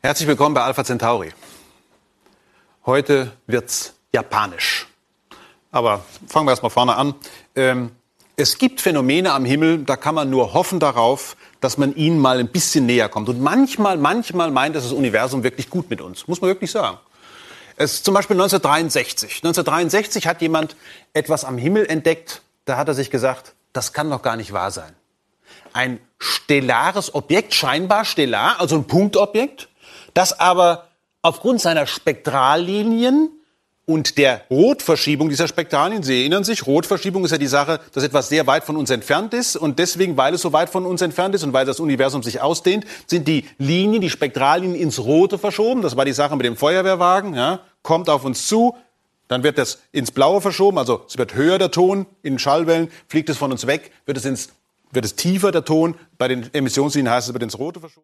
Herzlich willkommen bei Alpha Centauri. Heute wird's japanisch. Aber fangen wir erst mal vorne an. Es gibt Phänomene am Himmel, da kann man nur hoffen darauf, dass man ihnen mal ein bisschen näher kommt. Und manchmal meint das Universum wirklich gut mit uns. Muss man wirklich sagen. Zum Beispiel 1963. 1963 hat jemand etwas am Himmel entdeckt. Da hat er sich gesagt, das kann doch gar nicht wahr sein. Ein stellares Objekt, scheinbar stellar, also ein Punktobjekt, das aber aufgrund seiner Spektrallinien und der Rotverschiebung dieser Spektrallinien, Sie erinnern sich, Rotverschiebung ist ja die Sache, dass etwas sehr weit von uns entfernt ist. Und deswegen, weil es so weit von uns entfernt ist und weil das Universum sich ausdehnt, sind die Linien, die Spektrallinien ins Rote verschoben. Das war die Sache mit dem Feuerwehrwagen. Ja, kommt auf uns zu, dann wird das ins Blaue verschoben. Also es wird höher der Ton in Schallwellen, fliegt es von uns weg, wird es tiefer der Ton. Bei den Emissionslinien heißt es, wird ins Rote verschoben.